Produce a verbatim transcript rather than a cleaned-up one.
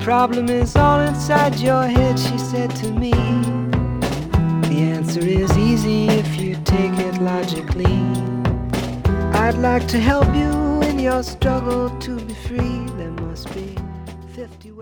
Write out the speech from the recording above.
problem is all inside your head, she said to me. The answer is easy if you take it logically. I'd like to help you in your struggle to be free. There must be fifty